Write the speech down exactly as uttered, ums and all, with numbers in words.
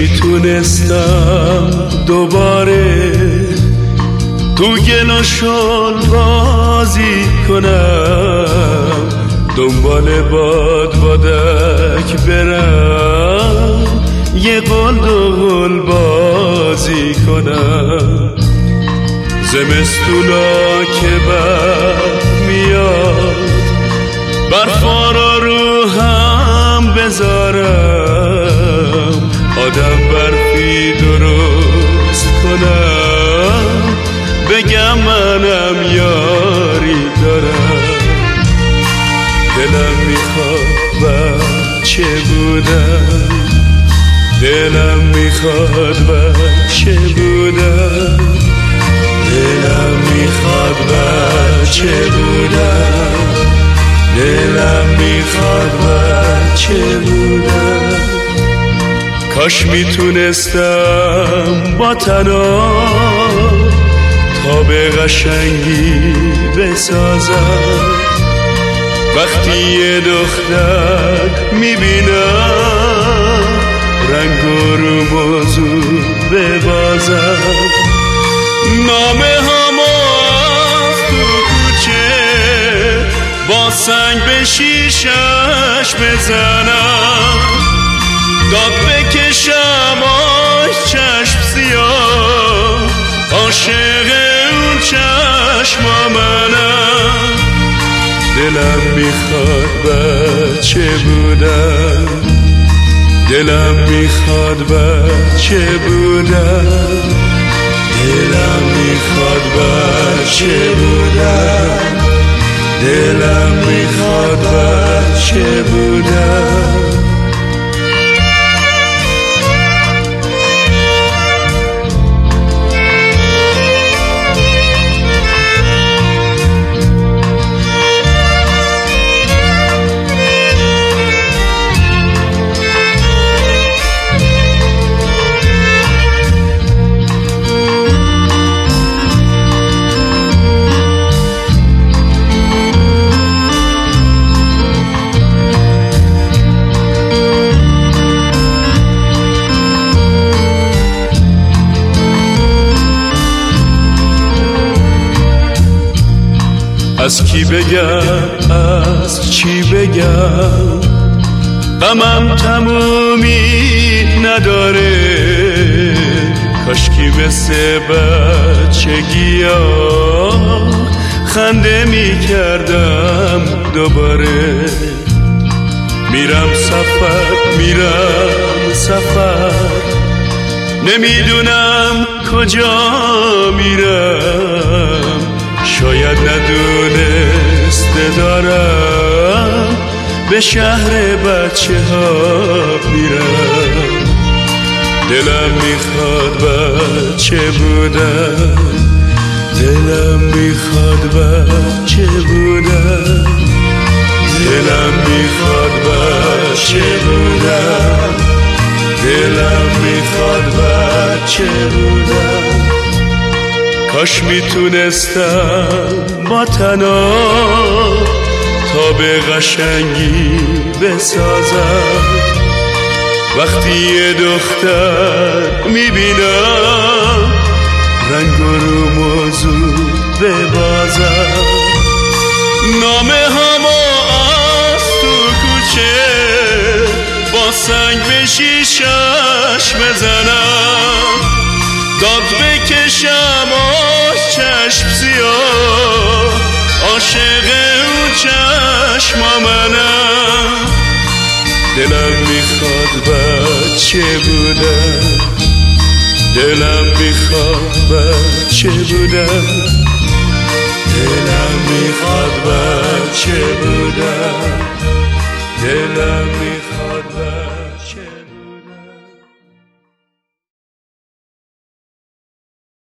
میتونستم دوباره تو گل و شل بازی کنم، دنبال باد بادک برم، یه قل دول بازی کنم. زمستونا که بر میاد برفا را رو هم بذارم، آدم برفی درست کنم، بگم منم یاری دارم. دلم میخواد بچه بودم، دلم میخواد بچه بودم، دلم میخواد بچه بودم، دلم میخواد بچه بودم. کاش میتونستم با تنها تا به قشنگی بسازم، وقتی یه دختر میبینم رنگ و رو موضوع ببازم. نامه همو از تو کوچه با سنگ به شیشش بزنم، داد بکشم آش چشم سیاه، عاشق اون چشما منم. دلم میخواد بچه بودم، دلم میخواد بچه بودم، دلم میخواد بچه بودم، دلم میخواد بچه بودم. از کی بگم از چی بگم، غمم تمومی نداره. کاشکی مثل بچگیا خنده می کردم دوباره. میرم سفر میرم سفر، نمیدونم کجا میرم، شاید ندونسته دارم به شهر بچه ها میرم. دلم میخواد بچه بودم، دلم میخواد بچه بودم، دلم میخواد بچه بودم، دلم میخواد بچه بودم. کاش میتونستم با تنها تا به قشنگی بسازم، وقتی یه دختر میبینم رنگ و رو موضوع ببازم. نامه همو از تو کوچه با سنگ به شیشش بزنم، داد بکشم آش چشم سیاه، عاشق اون چشما منم. دلم میخواد بچه بودم، دلم میخواد بچه بودم، دلم میخواد بچه بودم.